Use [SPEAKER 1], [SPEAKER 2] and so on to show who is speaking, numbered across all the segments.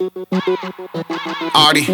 [SPEAKER 1] RD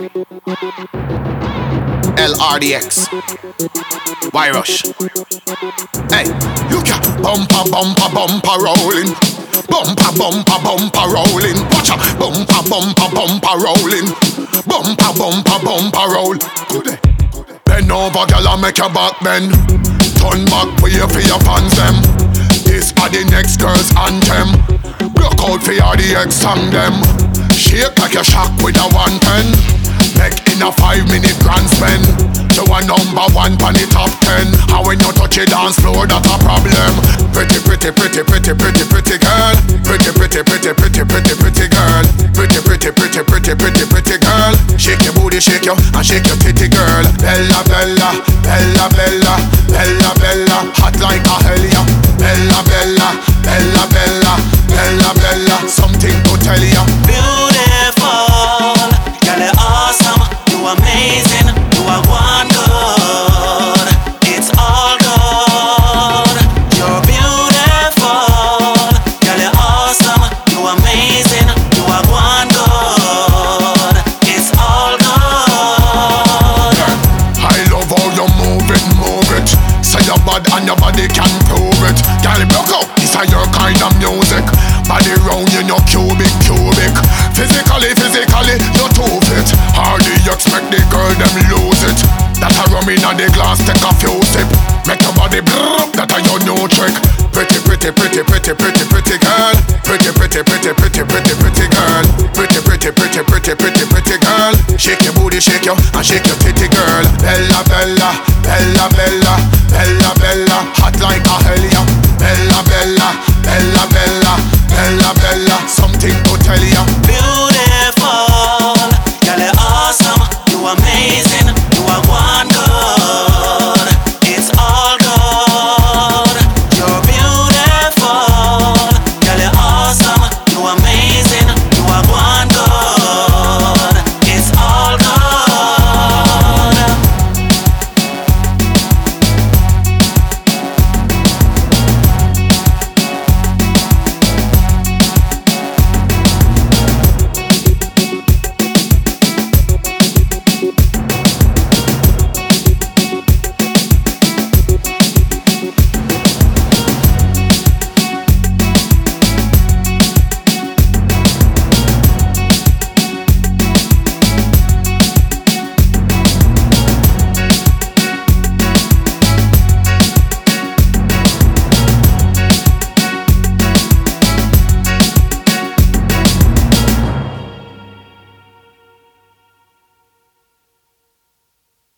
[SPEAKER 1] LRDX Y Rush. Hey, look at bumper, bumper, bumper rolling. Bumper, bumper, bumper rolling. Watch out, bumper, bumper, bumper rolling. Bumper, bumper, bumper roll. Good day. Bend over, girl, and make your back bend. Turn back, pay for your fans them. This are the next girl's anthem. Block out for RDX song them. Shake like a shock with a 110. Make in a 5-minute grand spend. You a number one pon the top 10. And when you touch a dance floor, that's a problem. Pretty, pretty, pretty, pretty, pretty, pretty girl. Pretty, pretty, pretty, pretty, pretty, pretty girl. Pretty, pretty, pretty, pretty, pretty, pretty girl. Shake your booty, shake your and shake your titty girl. Bella, Bella, Bella, Bella, Bella, Bella, hot like a hellion. Bella, Bella, Bella, Bella, Bella, Bella, something to tell ya.
[SPEAKER 2] Beautiful, girl, you're awesome, you amazing, you are one good, it's all good. You're beautiful, girl, you're awesome, you amazing, you are one good, it's all good.
[SPEAKER 1] I love how you move it. Say your bad and your body can prove it. Girl, block out, this is your kind of music. Body round, you know, cubic. Physically, you too fit. Hardly you expect the girl, them lose it. That a rum in the glass, take a few sip. Make your body brrr, that a your new trick. Pretty, pretty, pretty, pretty, pretty, pretty girl. Pretty, pretty, pretty, pretty, pretty, pretty girl. Pretty, pretty, pretty, pretty, pretty, pretty girl. Shake your booty, shake your and shake your titty girl. Bella, Bella, Bella, Bella, Bella, Bella, hot like a hellion.